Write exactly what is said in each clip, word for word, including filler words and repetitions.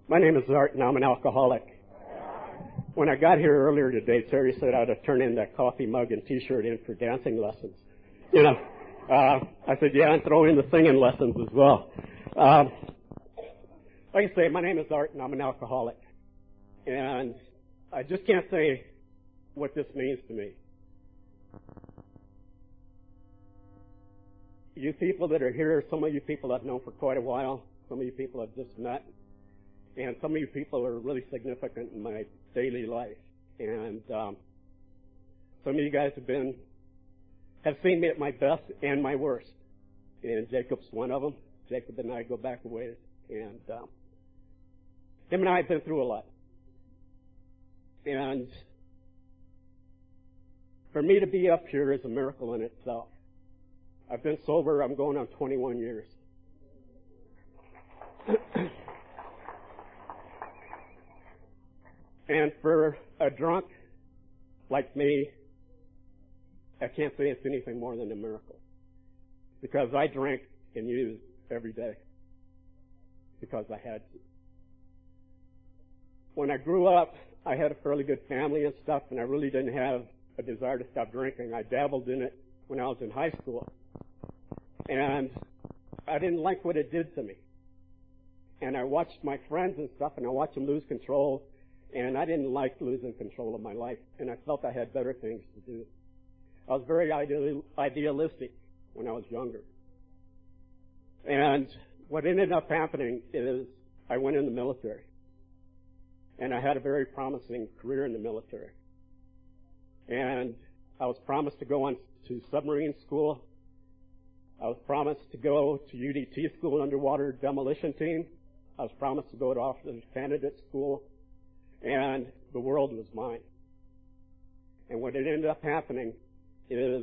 My name is Art, and I'm an alcoholic. When I got here earlier today, Terry said I'd have turned in that coffee mug and T-shirt in for dancing lessons. You know, uh, I said, yeah, and throw in the singing lessons as well. Um, like I say, my name is Art, and I'm an alcoholic. And I just can't say what this means to me. You people that are here, some of you people I've known for quite a while, some of you people I've just met, and some of you people are really significant in my daily life. And um, some of you guys have been, have seen me at my best and my worst. And Jacob's one of them. Jacob and I go back a ways. And um, him and I have been through a lot. And for me to be up here is a miracle in itself. I've been sober, I'm going on twenty-one years. And for a drunk like me, I can't say it's anything more than a miracle. Because I drank and used every day. Because I had to. When I grew up, I had a fairly good family and stuff, and I really didn't have a desire to stop drinking. I dabbled in it when I was in high school. And I didn't like what it did to me. And I watched my friends and stuff, and I watched them lose control. And I didn't like losing control of my life, and I felt I had better things to do. I was very ideal, idealistic when I was younger. And what ended up happening is I went in the military. And I had a very promising career in the military. And I was promised to go on to submarine school. I was promised to go to U D T school, underwater demolition team. I was promised to go to officer candidate school. And the world was mine. And what ended up happening is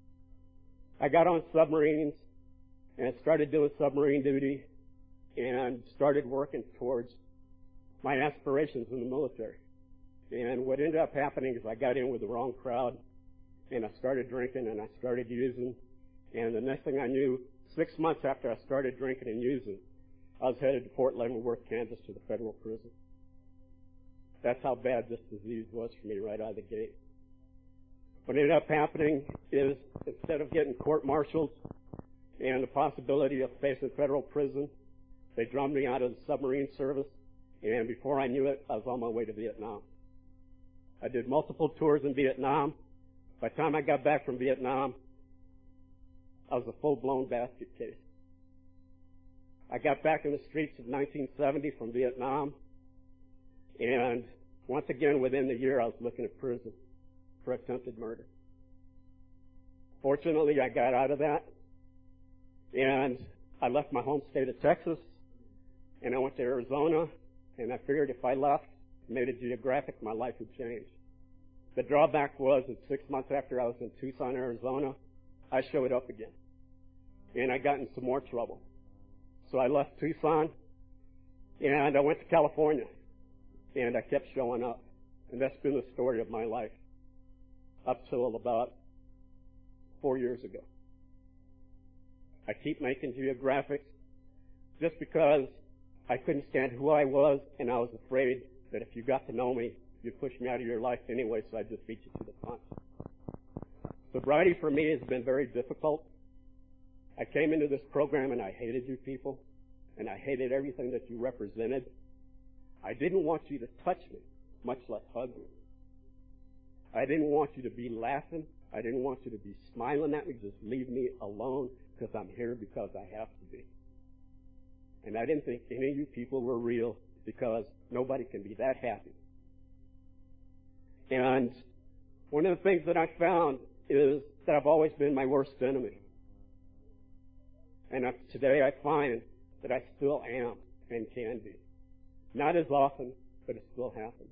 I got on submarines and started doing submarine duty and started working towards my aspirations in the military. And what ended up happening is I got in with the wrong crowd, and I started drinking and I started using. And the next thing I knew, six months after I started drinking and using, I was headed to Fort Leavenworth, Kansas, to the federal prison. That's how bad this disease was for me right out of the gate. What ended up happening is instead of getting court-martialed and the possibility of facing federal prison, they drummed me out of the submarine service, and before I knew it, I was on my way to Vietnam. I did multiple tours in Vietnam. By the time I got back from Vietnam, I was a full-blown basket case. I got back in the streets in nineteen seventy from Vietnam, and once again, within the year, I was looking at prison for attempted murder. Fortunately, I got out of that, and I left my home state of Texas, and I went to Arizona, and I figured if I left, made it geographic, my life would change. The drawback was that six months after I was in Tucson, Arizona, I showed up again, and I got in some more trouble. So I left Tucson, and I went to California. And I kept showing up. And that's been the story of my life up till about four years ago. I keep making geographics just because I couldn't stand who I was, and I was afraid that if you got to know me, you'd push me out of your life anyway, so I'd just beat you to the punch. Sobriety for me has been very difficult. I came into this program and I hated you people, and I hated everything that you represented. I didn't want you to touch me, much less hug me. I didn't want you to be laughing. I didn't want you to be smiling at me. Just leave me alone because I'm here because I have to be. And I didn't think any of you people were real because nobody can be that happy. And one of the things that I found is that I've always been my worst enemy. And today I find that I still am and can be. Not as often, but it still happens.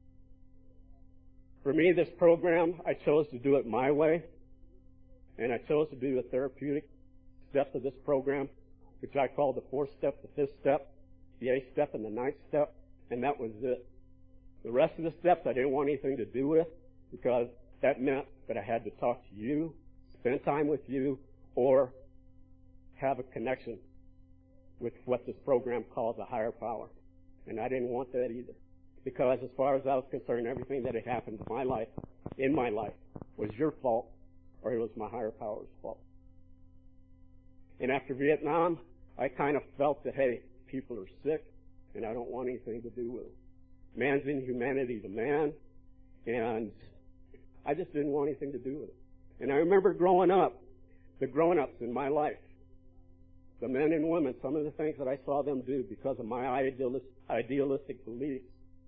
For me, this program, I chose to do it my way, and I chose to do the therapeutic steps of this program, which I call the fourth step, the fifth step, the eighth step, and the ninth step, and that was it. The rest of the steps I didn't want anything to do with because that meant that I had to talk to you, spend time with you, or have a connection with what this program calls a higher power. And I didn't want that either. Because as far as I was concerned, everything that had happened in my life, in my life, was your fault, or it was my higher power's fault. And after Vietnam, I kind of felt that, hey, people are sick, and I don't want anything to do with them. Man's inhumanity to man, and I just didn't want anything to do with it. And I remember growing up, the grown-ups in my life, the men and women, some of the things that I saw them do because of my idealist, idealistic beliefs,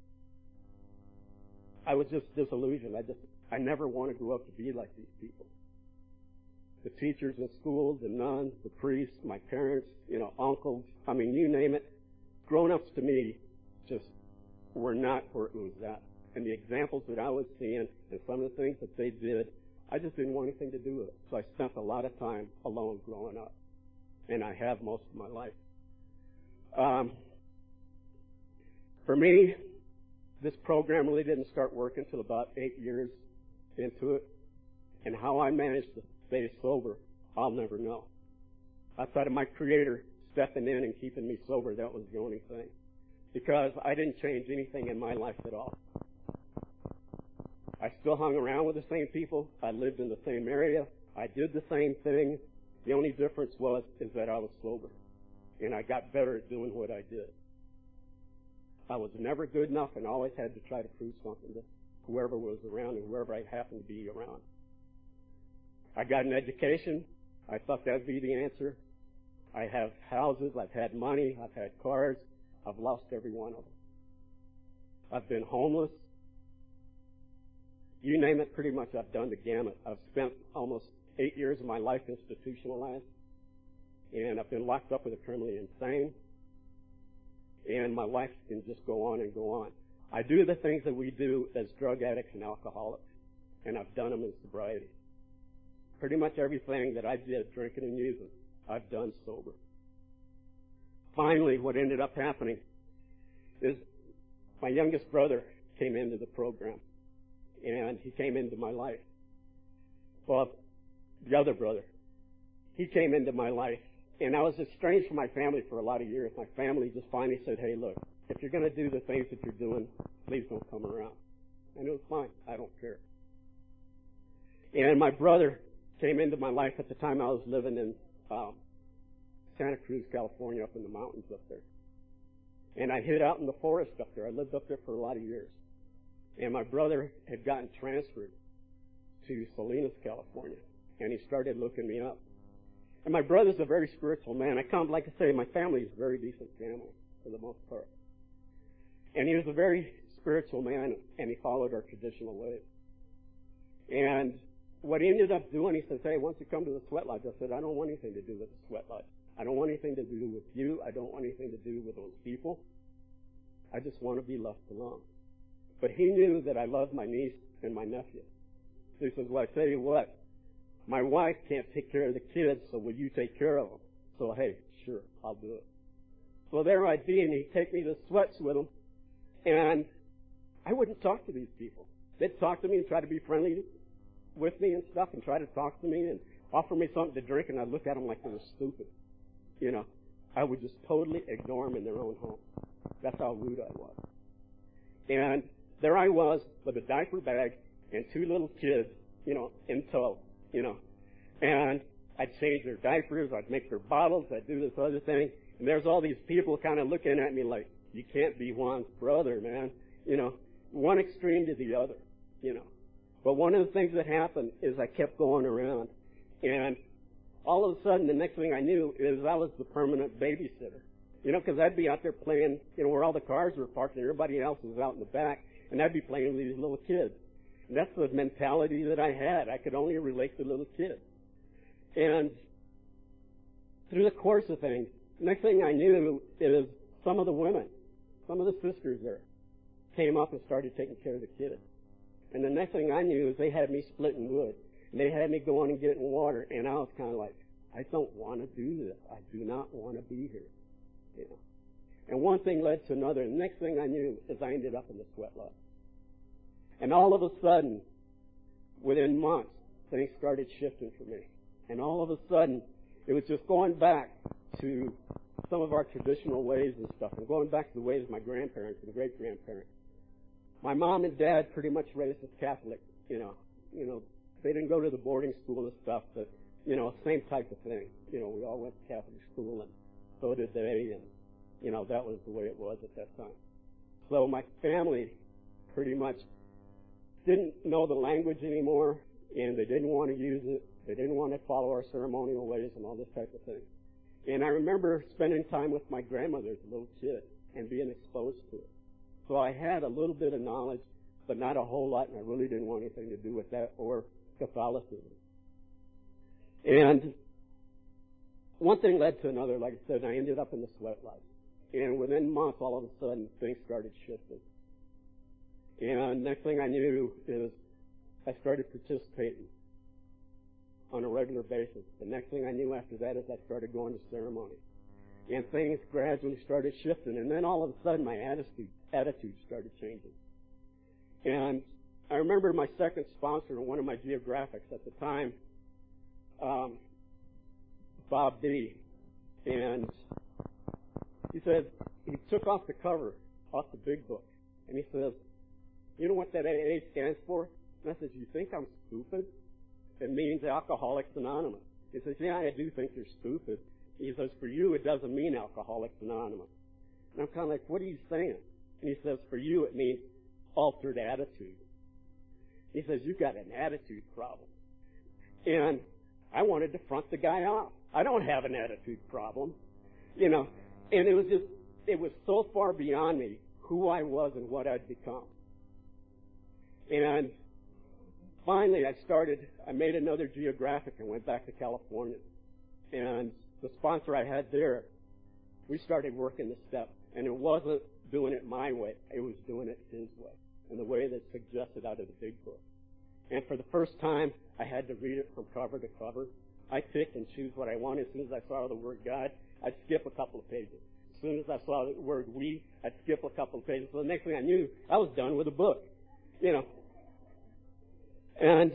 I was just disillusioned. I just, I never want to grow up to be like these people. The teachers in schools, the nuns, the priests, my parents, you know, uncles, I mean, you name it. Grown-ups to me just were not where it was at. And the examples that I was seeing and some of the things that they did, I just didn't want anything to do with it. So I spent a lot of time alone growing up. And I have most of my life. Um, for me, this program really didn't start working until about eight years into it. And how I managed to stay sober, I'll never know. Outside of my Creator stepping in and keeping me sober, that was the only thing. Because I didn't change anything in my life at all. I still hung around with the same people. I lived in the same area. I did the same thing. The only difference was is that I was sober. And I got better at doing what I did. I was never good enough and always had to try to prove something to whoever was around and whoever I happened to be around. I got an education. I thought that would be the answer. I have houses. I've had money. I've had cars. I've lost every one of them. I've been homeless. You name it, pretty much I've done the gamut. I've spent almost eight years of my life institutionalized, and I've been locked up with a criminally insane, and my life can just go on and go on. I do the things that we do as drug addicts and alcoholics, and I've done them in sobriety. Pretty much everything that I did, drinking and using, I've done sober. Finally, what ended up happening is my youngest brother came into the program, and he came into my life. Well, the other brother, he came into my life, and I was estranged from my family for a lot of years. My family just finally said, hey, look, if you're going to do the things that you're doing, please don't come around. And it was fine. I don't care. And my brother came into my life at the time I was living in um, Santa Cruz, California, up in the mountains up there. And I hid out in the forest up there. I lived up there for a lot of years. And my brother had gotten transferred to Salinas, California. And he started looking me up. And my brother's a very spiritual man. I come, like I say, my family is a very decent family for the most part. And he was a very spiritual man, and he followed our traditional ways. And what he ended up doing, he says, hey, once you come to the Sweat Lodge, I said, I don't want anything to do with the Sweat Lodge. I don't want anything to do with you. I don't want anything to do with those people. I just want to be left alone. But he knew that I loved my niece and my nephew. So he says, well, I tell you what, my wife can't take care of the kids, so will you take care of them? So, hey, sure, I'll do it. So there I'd be, and he'd take me to sweats with him, and I wouldn't talk to these people. They'd talk to me and try to be friendly with me and stuff, and try to talk to me and offer me something to drink, and I'd look at them like they were stupid. You know, I would just totally ignore them in their own home. That's how rude I was. And there I was with a diaper bag and two little kids, you know, in tow, you know. And I'd change their diapers, I'd make their bottles, I'd do this other thing. And there's all these people kind of looking at me like, you can't be Juan's brother, man. You know, one extreme to the other, you know. But one of the things that happened is I kept going around. And all of a sudden, the next thing I knew is I was the permanent babysitter. You know, because I'd be out there playing, you know, where all the cars were parked and everybody else was out in the back. And I'd be playing with these little kids. And that's the mentality that I had. I could only relate to little kids. And through the course of things, the next thing I knew is some of the women, some of the sisters there, came up and started taking care of the kids. And the next thing I knew is they had me splitting wood. And they had me going and getting water. And I was kind of like, I don't want to do this. I do not want to be here. You know. And one thing led to another. And the next thing I knew is I ended up in the Sweat Lodge. And all of a sudden, within months, things started shifting for me. And all of a sudden, it was just going back to some of our traditional ways and stuff, and going back to the ways of my grandparents and great-grandparents. My mom and dad pretty much raised us Catholic, you know. You know, they didn't go to the boarding school and stuff, but, you know, same type of thing. You know, we all went to Catholic school, and so did they, and, you know, that was the way it was at that time. So my family pretty much didn't know the language anymore, and they didn't want to use it. They didn't want to follow our ceremonial ways and all this type of thing. And I remember spending time with my grandmother as a little kid and being exposed to it. So I had a little bit of knowledge, but not a whole lot, and I really didn't want anything to do with that or Catholicism. And one thing led to another. Like I said, I ended up in the sweat lodge. And within a month, all of a sudden, things started shifting. And next thing I knew is I started participating on a regular basis. The next thing I knew after that is I started going to ceremony. And things gradually started shifting. And then all of a sudden, my attitude, attitude started changing. And I remember my second sponsor on one of my geographics at the time, um, Bob D. And he said, he took off the cover, off the big book, and he says, you know what that A A stands for? And I said, you think I'm stupid? It means Alcoholics Anonymous. He says, yeah, I do think you're stupid. He says, for you, it doesn't mean Alcoholics Anonymous. And I'm kind of like, what are you saying? And he says, for you, it means altered attitude. He says, you've got an attitude problem. And I wanted to front the guy off. I don't have an attitude problem. You know, and it was just, it was so far beyond me who I was and what I'd become. And finally, I started, I made another geographic and went back to California. And the sponsor I had there, we started working the steps. And it wasn't doing it my way. It was doing it his way, and the way that's suggested out of the big book. And for the first time, I had to read it from cover to cover. I pick and choose what I wanted. As soon as I saw the word God, I'd skip a couple of pages. As soon as I saw the word we, I'd skip a couple of pages. So the next thing I knew, I was done with the book. You know. And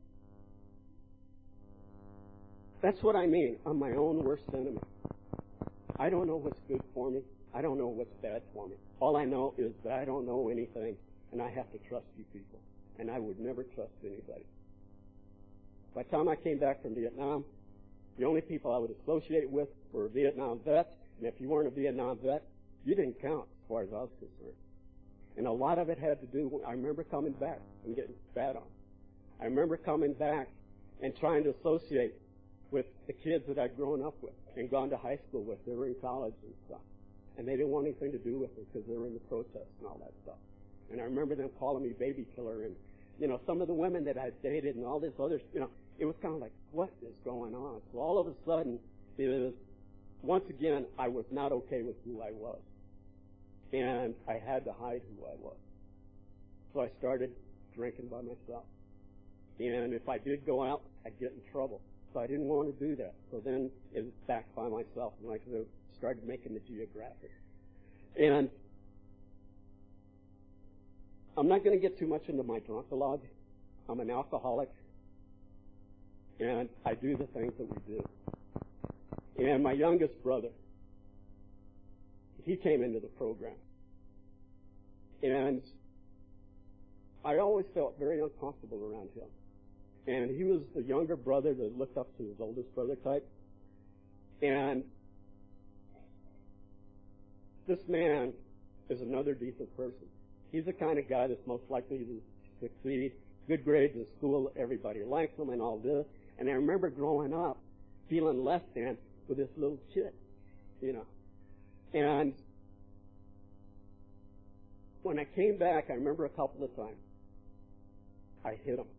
that's what I mean. I'm my own worst enemy. I don't know what's good for me. I don't know what's bad for me. All I know is that I don't know anything, and I have to trust you people. And I would never trust anybody. By the time I came back from Vietnam, the only people I would associate with were Vietnam vets, and if you weren't a Vietnam vet, you didn't count as far as I was concerned. And a lot of it had to do with, I remember coming back and getting spat on. I remember coming back and trying to associate with the kids that I'd grown up with and gone to high school with. They were in college and stuff. And they didn't want anything to do with it because they were in the protests and all that stuff. And I remember them calling me baby killer, and, you know, some of the women that I'd dated and all this other, you know, it was kind of like, what is going on? So all of a sudden, it was, once again, I was not okay with who I was. And I had to hide who I was. So I started drinking by myself. And if I did go out, I'd get in trouble. So I didn't want to do that. So then it was back by myself, and like I started making the geographic. And I'm not going to get too much into my drunkalogue. I'm an alcoholic, and I do the things that we do. And my youngest brother, he came into the program. And I always felt very uncomfortable around him. And he was the younger brother that looked up to his oldest brother type. And this man is another decent person. He's the kind of guy that's most likely to succeed, good grades in school, everybody likes him and all this. And I remember growing up feeling less than with this little kid, you know. And when I came back, I remember a couple of times I hit him.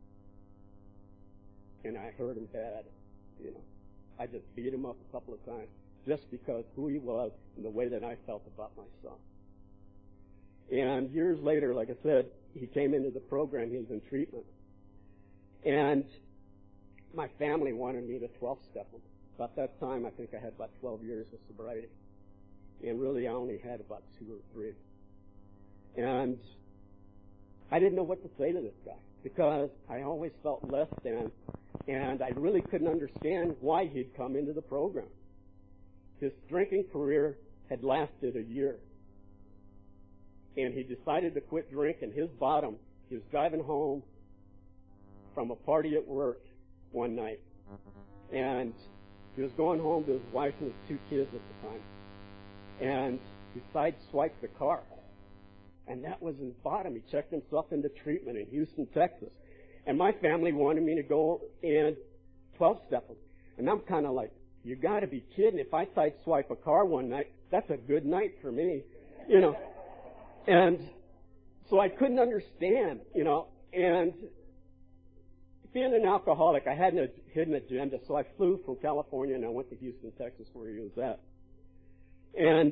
And I hurt him bad, you know. I just beat him up a couple of times just because who he was and the way that I felt about my son. And years later, like I said, he came into the program. He was in treatment. And my family wanted me to twelve-step him. About that time, I think I had about twelve years of sobriety. And really, I only had about two or three. And I didn't know what to say to this guy because I always felt less than, and I really couldn't understand why he'd come into the program. his drinking career had lasted a year. And he decided to quit drinking. His bottom, he was driving home from a party at work one night. And he was going home to his wife and his two kids at the time. And he sideswiped the car. And that was his bottom. He checked himself into treatment in Houston, Texas. And my family wanted me to go and twelve-step him. And I'm kind of like, you got to be kidding. If I sideswipe a car one night, that's a good night for me, you know. And so I couldn't understand, you know. And being an alcoholic, I had a hidden agenda. So I flew from California and I went to Houston, Texas, where he was at. And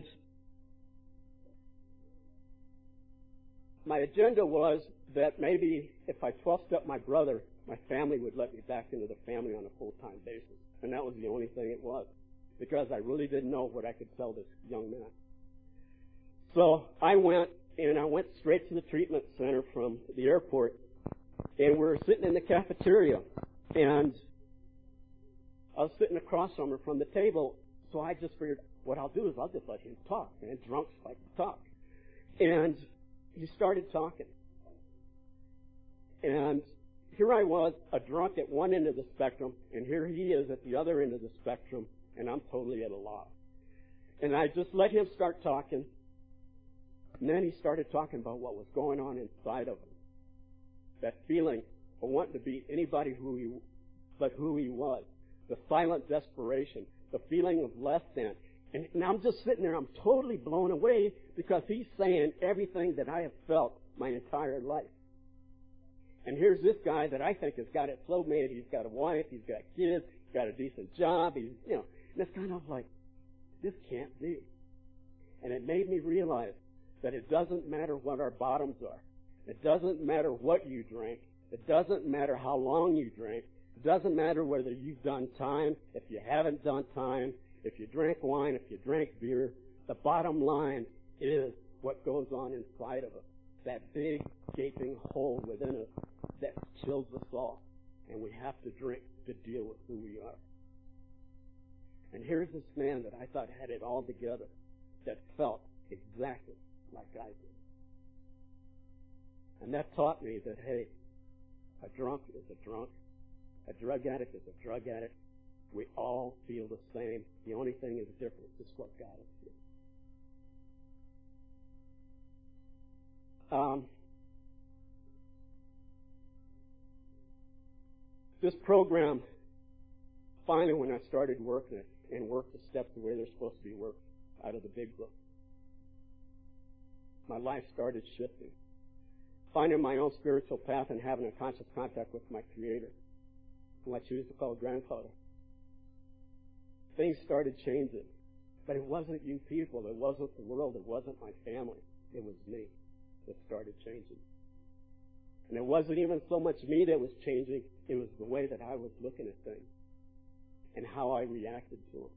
my agenda was that maybe if I twelve-stepped my brother, my family would let me back into the family on a full-time basis. And that was the only thing it was, because I really didn't know what I could tell this young man. So I went, and I went straight to the treatment center from the airport, and we were sitting in the cafeteria, and I was sitting across from her from the table, so I just figured, what I'll do is I'll just let him talk, man. Drunks like to talk. And he started talking. And here I was, a drunk at one end of the spectrum, and here he is at the other end of the spectrum, and I'm totally at a loss. And I just let him start talking, and then he started talking about what was going on inside of him. That feeling of wanting to be anybody who he, but who he was. The silent desperation, the feeling of less than. And, and I'm just sitting there, I'm totally blown away because he's saying everything that I have felt my entire life. And here's this guy that I think has got it so made. He's got a wife, he's got kids, he's got a decent job, he's, you know, and it's kind of like, this can't be. And it made me realize that it doesn't matter what our bottoms are. It doesn't matter what you drink. It doesn't matter how long you drink. It doesn't matter whether you've done time, if you haven't done time, if you drank wine, if you drank beer. The bottom line is what goes on inside of us. That big gaping hole within us that kills us all. And we have to drink to deal with who we are. And here's this man that I thought had it all together, that felt exactly like I did. And that taught me that, hey, a drunk is a drunk. A drug addict is a drug addict. We all feel the same. The only thing is different is what got us here. Um, this program, finally when I started working it and worked the steps the way they're supposed to be worked out of the big book, my life started shifting. Finding my own spiritual path and having a conscious contact with my Creator, who I choose to call Grandfather. Things started changing. But it wasn't you people. It wasn't the world. It wasn't my family. It was me that started changing. And it wasn't even so much me that was changing. It was the way that I was looking at things and how I reacted to them.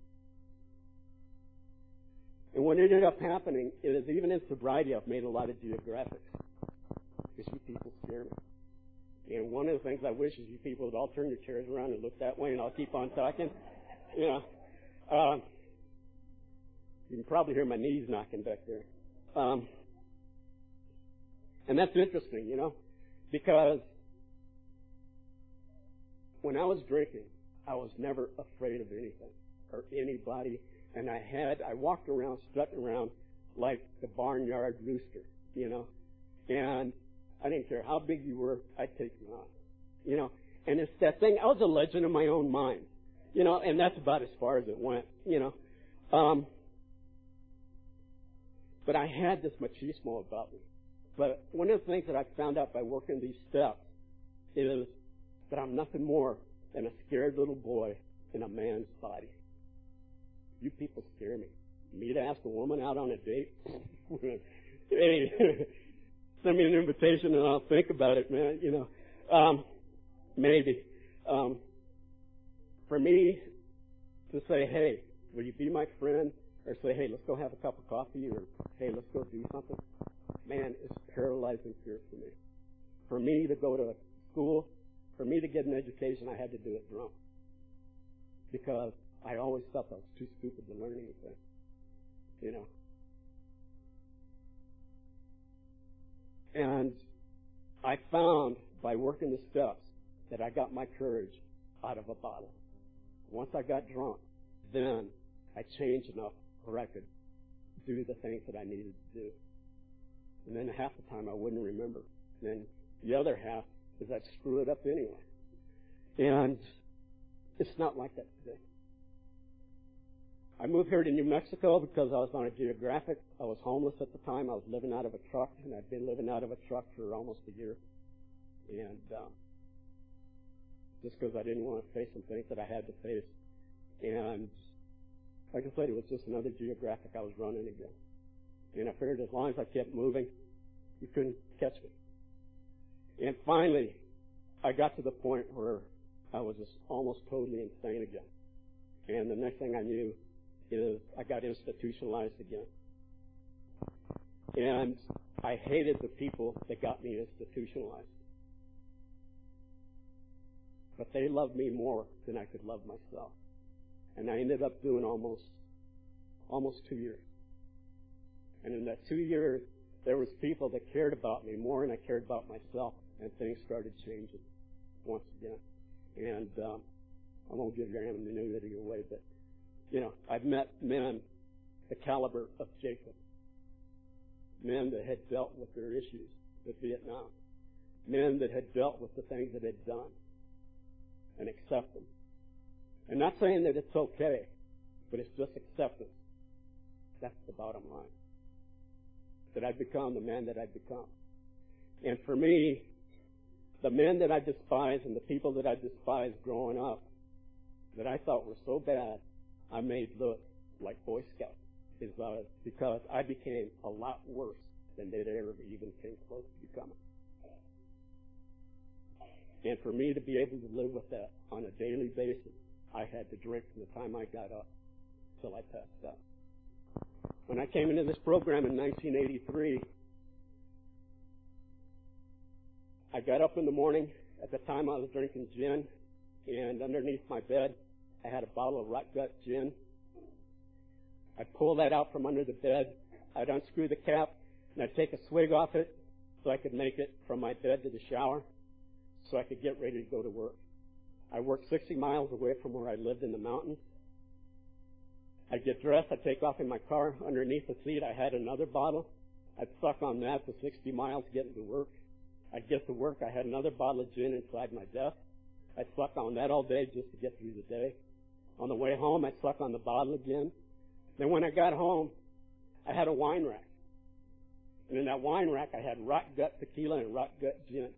And what ended up happening is, even in sobriety, I've made a lot of geographics. Because you people scare me. And one of the things I wish is you people would all turn your chairs around and look that way, and I'll keep on talking. You know, uh, you can probably hear my knees knocking back there. Um, and that's interesting, you know, because when I was drinking, I was never afraid of anything or anybody. And I had, I walked around, strutting around like the barnyard rooster, you know, and I didn't care how big you were, I'd take you on, you know. And it's that thing, I was a legend in my own mind, you know, and that's about as far as it went, you know. Um, but I had this machismo about me. But one of the things that I found out by working these steps is that I'm nothing more than a scared little boy in a man's body. You people scare me. Me to ask a woman out on a date? Hey, send me an invitation and I'll think about it, man, you know. Um, maybe. Um, for me to say, hey, will you be my friend? Or say, hey, let's go have a cup of coffee, or hey, let's go do something. Man, it's paralyzing fear for me. For me to go to school, for me to get an education, I had to do it drunk. Because I always felt I was too stupid to learn anything, you know. And I found by working the steps that I got my courage out of a bottle. Once I got drunk, then I changed enough where I could do the things that I needed to do. And then half the time I wouldn't remember. And then the other half is I'd screw it up anyway. And it's not like that today. I moved here to New Mexico because I was on a geographic. I was homeless at the time. I was living out of a truck, and I'd been living out of a truck for almost a year. And um, just because I didn't want to face some things that I had to face. And like I said, it was just another geographic I was running again. And I figured as long as I kept moving, you couldn't catch me. And finally, I got to the point where I was just almost totally insane again. And the next thing I knew is I got institutionalized again. And I hated the people that got me institutionalized. But they loved me more than I could love myself. And I ended up doing almost, almost two years. And in that two years, there was people that cared about me more than I cared about myself, and things started changing once again. And um, I won't give your anonymity away, but, you know, I've met men the caliber of Jacob, men that had dealt with their issues with Vietnam, men that had dealt with the things that they'd done and accept them. And not saying that it's okay, but it's just acceptance. That's the bottom line. That I've become the man that I've become. And for me, the men that I despised and the people that I despised growing up, that I thought were so bad, I made look like Boy Scouts. Is uh, because I became a lot worse than they'd ever even came close to becoming. And for me to be able to live with that on a daily basis, I had to drink from the time I got up till I passed out. When I came into this program in nineteen eighty-three, I got up in the morning. At the time I was drinking gin, and underneath my bed I had a bottle of Rot Gut gin. I'd pull that out from under the bed. I'd unscrew the cap, and I'd take a swig off it so I could make it from my bed to the shower so I could get ready to go to work. I worked sixty miles away from where I lived in the mountains. I'd get dressed. I'd take off in my car. Underneath the seat, I had another bottle. I'd suck on that for sixty miles getting to work. I'd get to work. I had another bottle of gin inside my desk. I'd suck on that all day just to get through the day. On the way home, I'd suck on the bottle again. Then when I got home, I had a wine rack. And in that wine rack, I had Rot Gut tequila and Rot Gut gin.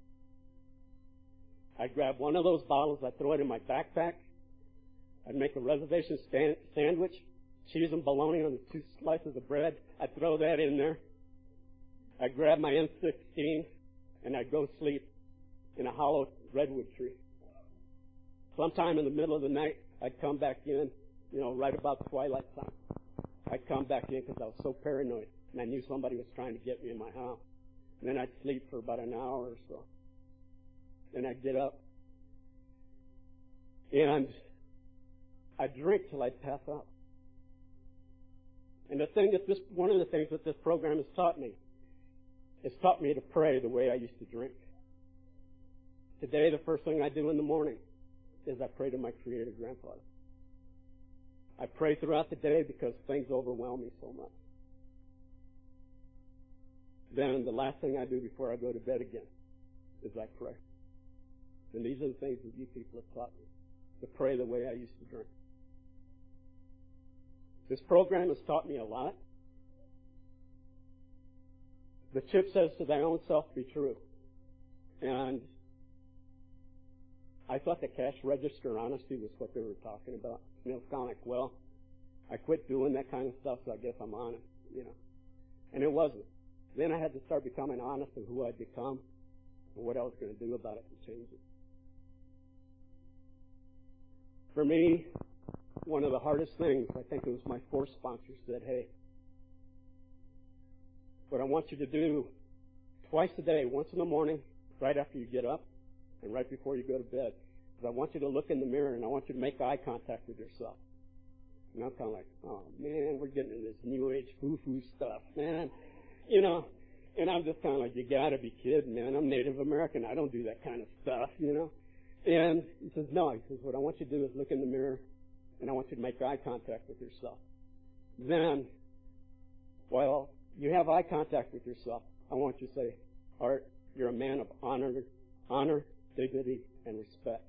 I'd grab one of those bottles, I'd throw it in my backpack. I'd make a reservation stand- sandwich, cheese and bologna on the two slices of bread. I'd throw that in there. I'd grab my M sixteen, and I'd go sleep in a hollow redwood tree. Sometime in the middle of the night, I'd come back in, you know, right about twilight time. I'd come back in because I was so paranoid, and I knew somebody was trying to get me in my house. And then I'd sleep for about an hour or so. Then I'd get up, and I'd drink till I'd pass out. And the thing that this, one of the things that this program has taught me, it's taught me to pray the way I used to drink. Today, the first thing I do in the morning is I pray to my Creator Grandfather. I pray throughout the day because things overwhelm me so much. Then the last thing I do before I go to bed again is I pray. And these are the things that you people have taught me, to pray the way I used to drink. This program has taught me a lot. The chip says to thy own self be true. And I thought the cash register honesty was what they were talking about. And it was kind of like, well, I quit doing that kind of stuff, so I guess I'm honest, you know. And it wasn't. Then I had to start becoming honest of who I'd become and what I was going to do about it to change it. For me, one of the hardest things, I think it was my fourth sponsor said, hey, what I want you to do twice a day, once in the morning, right after you get up, and right before you go to bed, I want you to look in the mirror and I want you to make eye contact with yourself. And I'm kind of like, oh, man, we're getting into this new age foo-foo stuff, man. You know, and I'm just kind of like, you got to be kidding, man. I'm Native American. I don't do that kind of stuff, you know. And he says, no. He says, what I want you to do is look in the mirror and I want you to make eye contact with yourself. Then, while you have eye contact with yourself, I want you to say, Art, you're a man of honor, honor, dignity, and respect.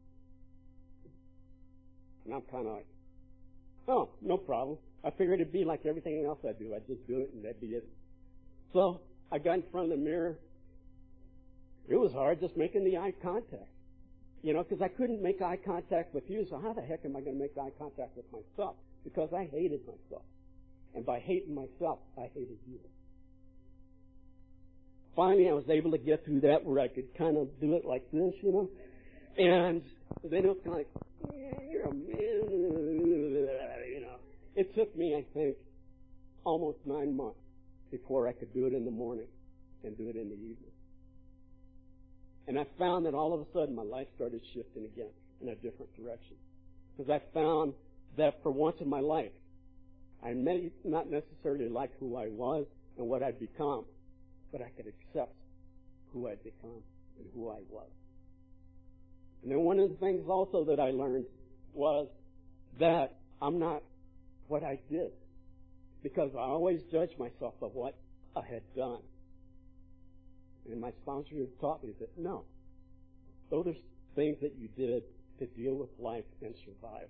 And I'm kind of like, oh, no problem. I figured it'd be like everything else I do. I'd just do it and that'd be it. So I got in front of the mirror. It was hard just making the eye contact. You know, because I couldn't make eye contact with you, so how the heck am I going to make eye contact with myself? Because I hated myself. And by hating myself, I hated you. Finally, I was able to get through that where I could kind of do it like this, you know. And then it was kind of like, yeah, you're a man, you know. It took me, I think, almost nine months before I could do it in the morning and do it in the evening. And I found that all of a sudden my life started shifting again in a different direction. Because I found that for once in my life, I may not necessarily like who I was and what I'd become, but I could accept who I'd become and who I was. And then one of the things also that I learned was that I'm not what I did, because I always judged myself by what I had done. And my sponsor had taught me that, no, those are things that you did to deal with life and survive.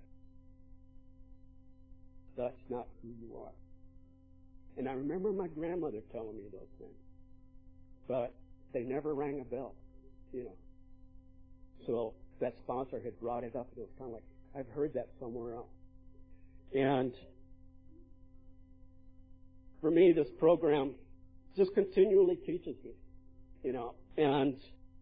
That's not who you are. And I remember my grandmother telling me those things. But they never rang a bell, you know. So that sponsor had brought it up, and it was kind of like, I've heard that somewhere else. And for me, this program just continually teaches me, you know, and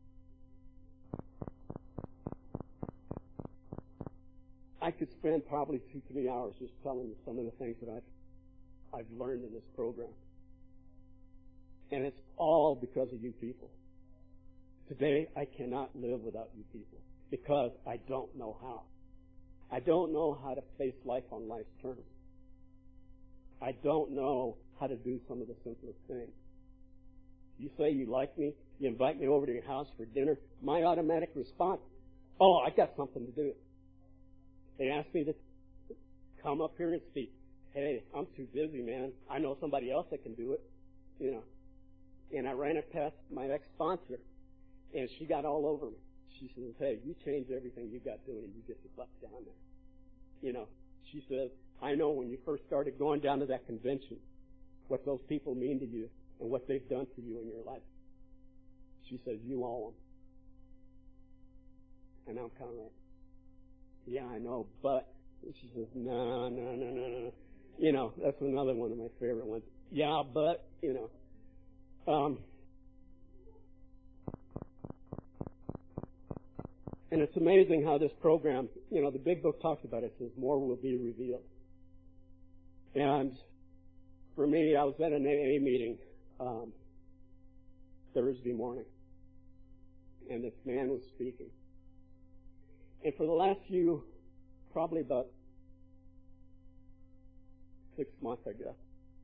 I could spend probably two, three hours just telling you some of the things that I've, I've learned in this program. And it's all because of you people. Today, I cannot live without you people because I don't know how. I don't know how to face life on life's terms. I don't know how to do some of the simplest things. You say you like me, you invite me over to your house for dinner, my automatic response, oh, I got something to do. They ask me to come up here and speak. Hey, I'm too busy, man. I know somebody else that can do it, you know. And I ran it past my ex-sponsor, and she got all over me. She says, hey, you change everything you got doing, and you get your butt down there. You know, she says, I know when you first started going down to that convention, what those people mean to you and what they've done for you in your life. She says, you owe them. And I'm kind of like, yeah, I know, but she says, no, no, no, no, no. You know, that's another one of my favorite ones. Yeah, but, you know. Um, and it's amazing how this program, you know, the big book talks about it. It says more will be revealed. And for me, I was at an A A meeting um, Thursday morning, and this man was speaking. And for the last few, probably about six months, I guess,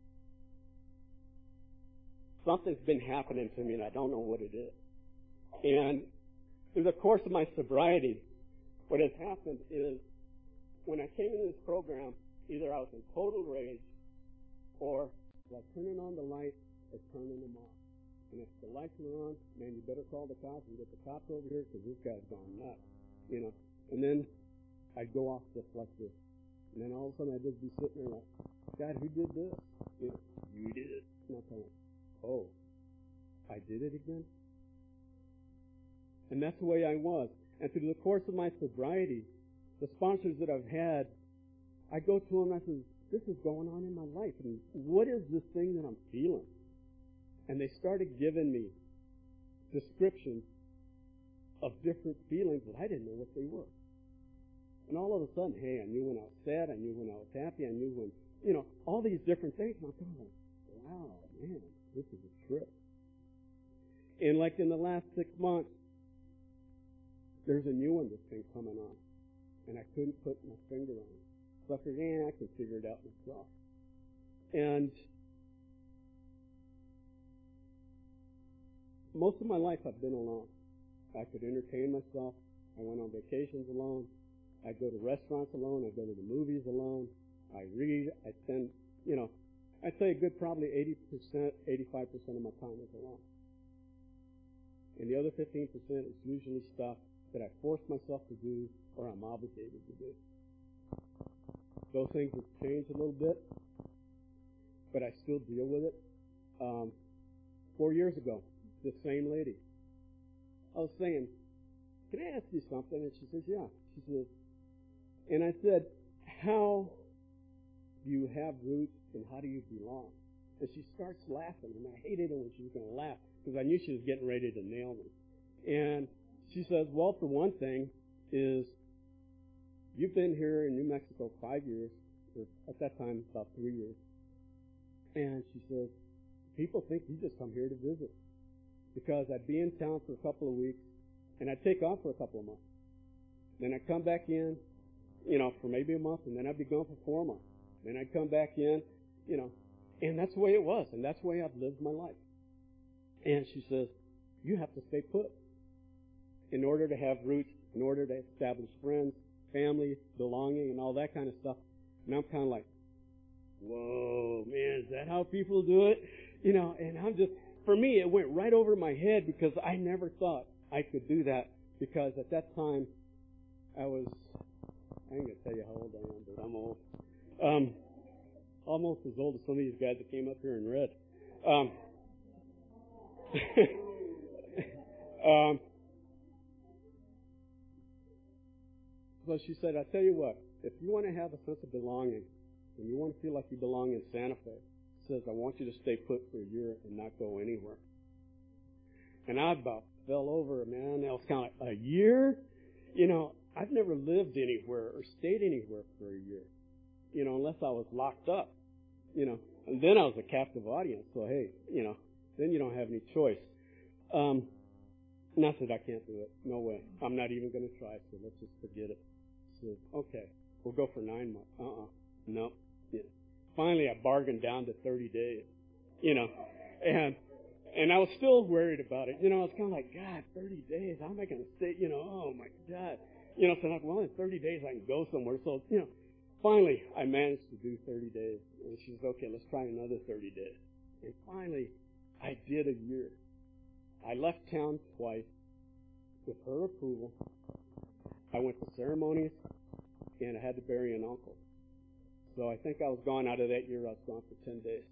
something's been happening to me, and I don't know what it is. And through the course of my sobriety, what has happened is when I came into this program, either I was in total rage or like turning on the lights or turning them off. And if the lights are on, man, you better call the cops and get the cops over here because this guy's gone nuts, you know. And then I'd go off just like this. And then all of a sudden I'd just be sitting there like, God, who did this? You know, you did it. And I'm like, oh, I did it again? And that's the way I was. And through the course of my sobriety, the sponsors that I've had, I go to them and I say, this is going on in my life. And what is this thing that I'm feeling? And they started giving me descriptions of different feelings that I didn't know what they were. And all of a sudden, hey, I knew when I was sad, I knew when I was happy, I knew when, you know, all these different things. And I'm going, wow, man, this is a trip. And like in the last six months, there's a new one that's been coming on. And I couldn't put my finger on it. So I figured, yeah, I can figure it out myself. And most of my life I've been alone. I could entertain myself. I went on vacations alone. I go to restaurants alone. I go to the movies alone. I read. I spend, you know, I'd say a good probably eighty percent, eighty-five percent of my time is alone. And the other fifteen percent is usually stuff that I force myself to do or I'm obligated to do. Those things have changed a little bit, but I still deal with it. Um, four years ago, this same lady, I was saying, can I ask you something? And she says, yeah. She says, and I said, how do you have roots and how do you belong? And she starts laughing, and I hated it when she was going to laugh because I knew she was getting ready to nail me. And she says, well, for one thing is you've been here in New Mexico five years, or at that time about three years. And she says, people think you just come here to visit. Because I'd be in town for a couple of weeks, and I'd take off for a couple of months. Then I'd come back in, you know, for maybe a month, and then I'd be gone for four months. Then I'd come back in, you know, and that's the way it was, and that's the way I've lived my life. And she says, you have to stay put in order to have roots, in order to establish friends, family, belonging, and all that kind of stuff. And I'm kind of like, whoa, man, is that how people do it? You know, and I'm just, for me, it went right over my head because I never thought I could do that because at that time, I was, I ain't going to tell you how old I am, but I'm old. Um, almost as old as some of these guys that came up here and read. Um, um, so she said, I tell you what, if you want to have a sense of belonging and you want to feel like you belong in Santa Fe, says, I want you to stay put for a year and not go anywhere. And I about fell over, man. I was kind of like, a year? You know, I've never lived anywhere or stayed anywhere for a year, you know, unless I was locked up, you know. And then I was a captive audience, so hey, you know, then you don't have any choice. Um, and I said, I can't do it. No way. I'm not even going to try, so let's just forget it. She said, okay, we'll go for nine months. Uh-uh. No. Yeah. Finally, I bargained down to thirty days, you know, and and I was still worried about it. You know, I was kind of like, God, thirty days, how am I going to stay, you know, oh, my God. You know, so I'm like, well, in thirty days I can go somewhere. So, you know, finally, I managed to do thirty days. And she says, okay, let's try another thirty days. And finally, I did a year. I left town twice with her approval. I went to ceremonies, and I had to bury an uncle. So I think I was gone out of that year. I was gone for ten days.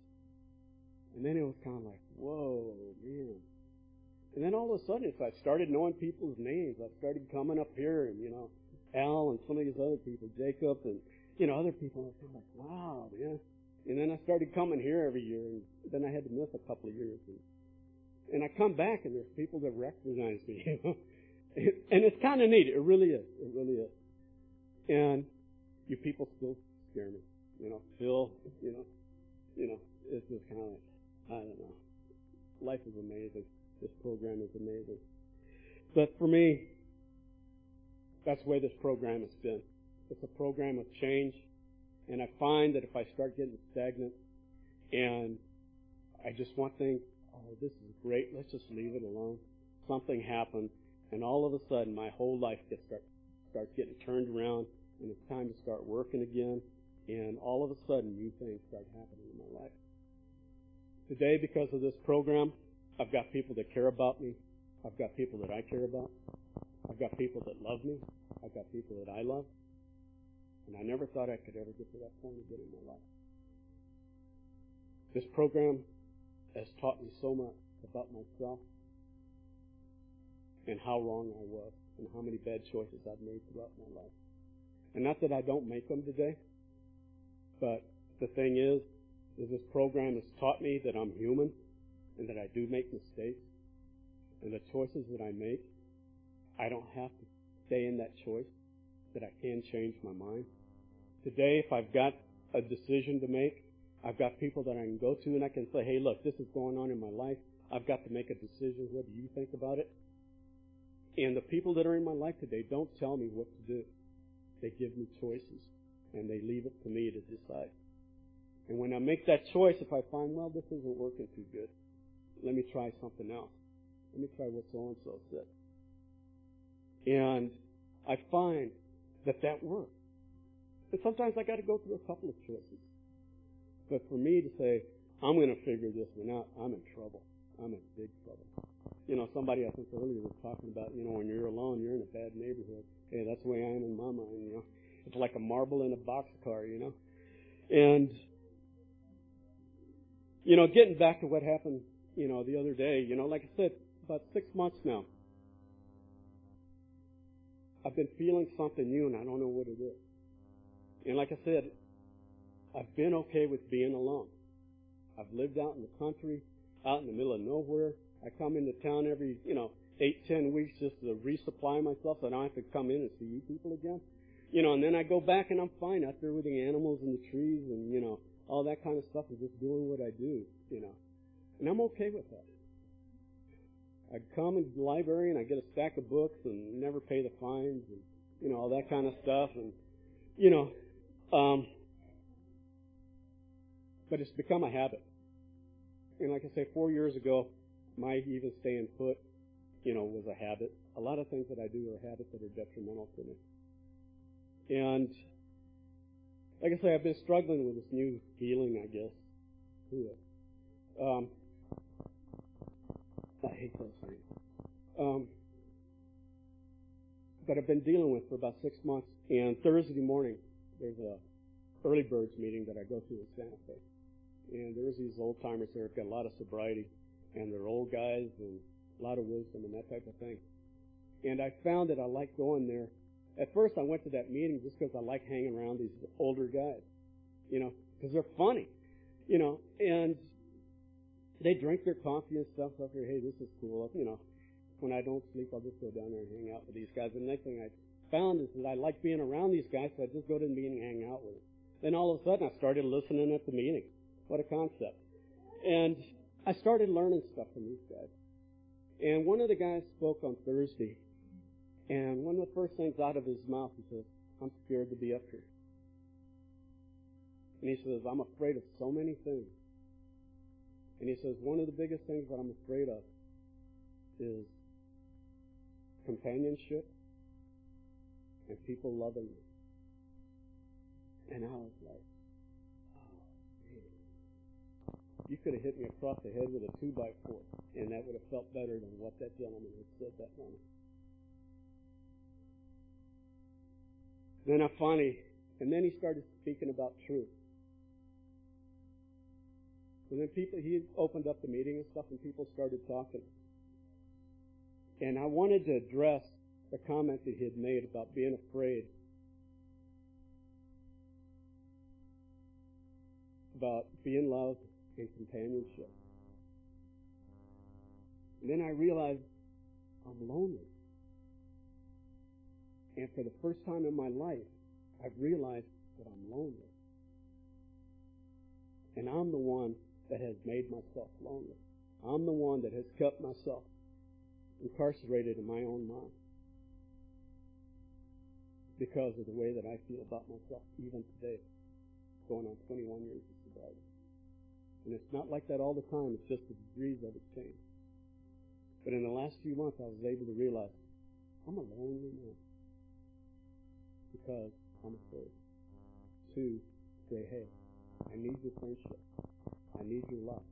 And then it was kind of like, whoa, man. And then all of a sudden, as I started knowing people's names, I started coming up here and, you know, Al and some of these other people, Jacob and, you know, other people. I was kind of like, wow, man. And then I started coming here every year, and then I had to miss a couple of years. And, and I come back, and there's people that recognize me, you know. And it's kind of neat. It really is. It really is. And you people still scare me. You know, Phil, you know, you know, it's just kind of like, I don't know. Life is amazing. This program is amazing. But for me, that's the way this program has been. It's a program of change. And I find that if I start getting stagnant and I just want things, oh, this is great, let's just leave it alone. Something happens, and all of a sudden my whole life gets start, starts getting turned around, and it's time to start working again. And all of a sudden, new things start happening in my life. Today, because of this program, I've got people that care about me. I've got people that I care about. I've got people that love me. I've got people that I love. And I never thought I could ever get to that point again in my life. This program has taught me so much about myself and how wrong I was and how many bad choices I've made throughout my life. And not that I don't make them today. But the thing is, is this program has taught me that I'm human and that I do make mistakes. And the choices that I make, I don't have to stay in that choice, that I can change my mind. Today, if I've got a decision to make, I've got people that I can go to and I can say, hey, look, this is going on in my life. I've got to make a decision. What do you think about it? And the people that are in my life today don't tell me what to do. They give me choices, and they leave it to me to decide. And when I make that choice, if I find, well, this isn't working too good, let me try something else. Let me try what so-and-so said. And I find that that works. And sometimes I got to go through a couple of choices. But for me to say, I'm going to figure this one out, I'm in trouble. I'm in big trouble. You know, somebody I think earlier was talking about, you know, when you're alone, you're in a bad neighborhood. Hey, that's the way I am in my mind, you know. It's like a marble in a boxcar, you know. And, you know, getting back to what happened, you know, the other day, you know, like I said, about six months now, I've been feeling something new, and I don't know what it is. And like I said, I've been okay with being alone. I've lived out in the country, out in the middle of nowhere. I come into town every, you know, eight, ten weeks just to resupply myself so I don't have to come in and see you people again. You know, and then I go back and I'm fine out there with the animals and the trees and, you know, all that kind of stuff and just doing what I do, you know. And I'm okay with that. I come into the library and I get a stack of books and never pay the fines and, you know, all that kind of stuff. And, you know, um, but it's become a habit. And like I say, four years ago, my even staying put, you know, was a habit. A lot of things that I do are habits that are detrimental to me. And like I say, I've been struggling with this new feeling, I guess, to it. Um, I hate those things. Um, that I've been dealing with for about six months. And Thursday morning, there's a early birds meeting that I go to in Santa Fe. And there's these old timers there who've got a lot of sobriety, and they're old guys and a lot of wisdom and that type of thing. And I found that I like going there. At first, I went to that meeting just because I like hanging around these older guys, you know, because they're funny, you know, and they drink their coffee and stuff. So I figure, hey, this is cool. You know, when I don't sleep, I'll just go down there and hang out with these guys. And the next thing I found is that I like being around these guys, so I just go to the meeting and hang out with them. Then all of a sudden, I started listening at the meeting. What a concept. And I started learning stuff from these guys. And one of the guys spoke on Thursday, and one of the first things out of his mouth, he says, I'm scared to be up here. And he says, I'm afraid of so many things. And he says, one of the biggest things that I'm afraid of is companionship and people loving me. And I was like, you could have hit me across the head with a two by four, and that would have felt better than what that gentleman had said that morning. Then I finally, and then he started speaking about truth. So then people, he opened up the meeting and stuff, and people started talking. And I wanted to address the comment that he had made about being afraid about being loved and companionship. And then I realized I'm lonely. And for the first time in my life, I've realized that I'm lonely. And I'm the one that has made myself lonely. I'm the one that has kept myself incarcerated in my own mind because of the way that I feel about myself even today, going on twenty-one years of sobriety. And it's not like that all the time. It's just the degrees of it change. But in the last few months, I was able to realize I'm a lonely man because I'm afraid to say, hey, I need your friendship. I need your love.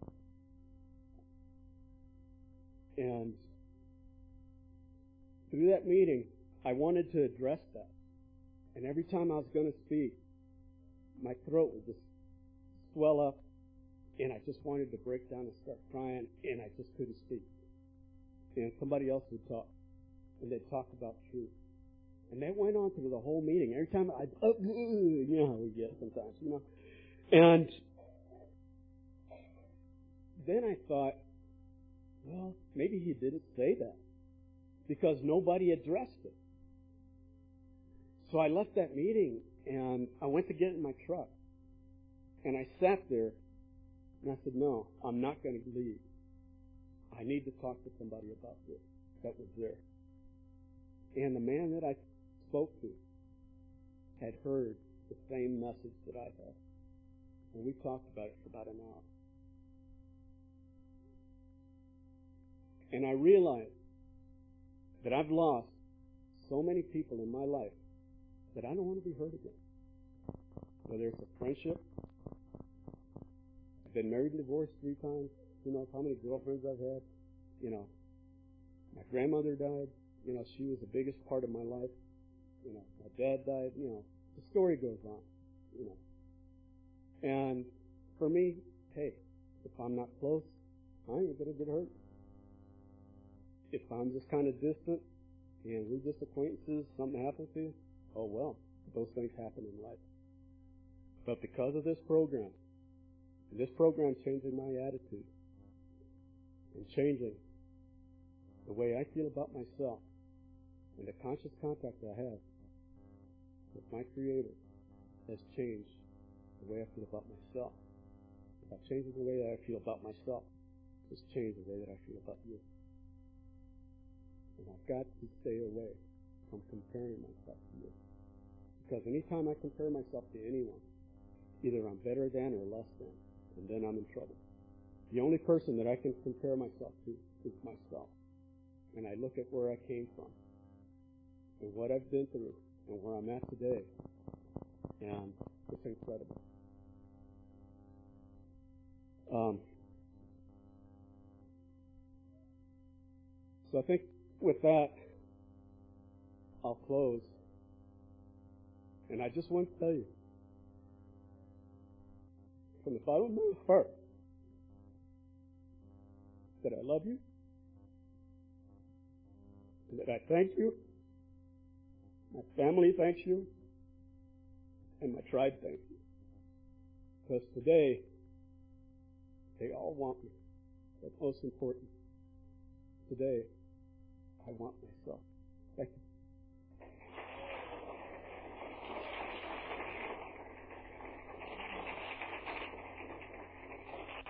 And through that meeting, I wanted to address that. And every time I was going to speak, my throat would just swell up, and I just wanted to break down and start crying, and I just couldn't speak. And somebody else would talk, and they'd talk about truth. And that went on through the whole meeting. Every time I'd, oh, you know how we get sometimes, you know. And then I thought, well, maybe he didn't say that because nobody addressed it. So I left that meeting, and I went to get in my truck. And I sat there, and I said, no, I'm not going to leave. I need to talk to somebody about this that was there. And the man that I spoke to had heard the same message that I had. And we talked about it for about an hour. And I realized that I've lost so many people in my life that I don't want to be hurt again. Whether it's a friendship, I've been married and divorced three times. You know how many girlfriends I've had? You know, my grandmother died. You know, she was the biggest part of my life. You know, my dad died. You know, the story goes on. You know, and for me, hey, if I'm not close, I ain't gonna get hurt. If I'm just kind of distant and we're just acquaintances, something happens to you, oh well, those things happen in life. But because of this program, and this program changing my attitude and changing the way I feel about myself and the conscious contact I have with my Creator has changed the way I feel about myself. By changing the way that I feel about myself, it's changed the way that I feel about you. And I've got to stay away from comparing myself to you. Because anytime I compare myself to anyone, either I'm better than or less than, and then I'm in trouble. The only person that I can compare myself to is myself. And I look at where I came from, and what I've been through, and where I'm at today, and it's incredible. Um, so I think with that, I'll close. And I just want to tell you, from the bottom of my heart, that I love you, and that I thank you, my family thanks you, and my tribe thanks you. Because today, they all want me. But most important, today, I want myself.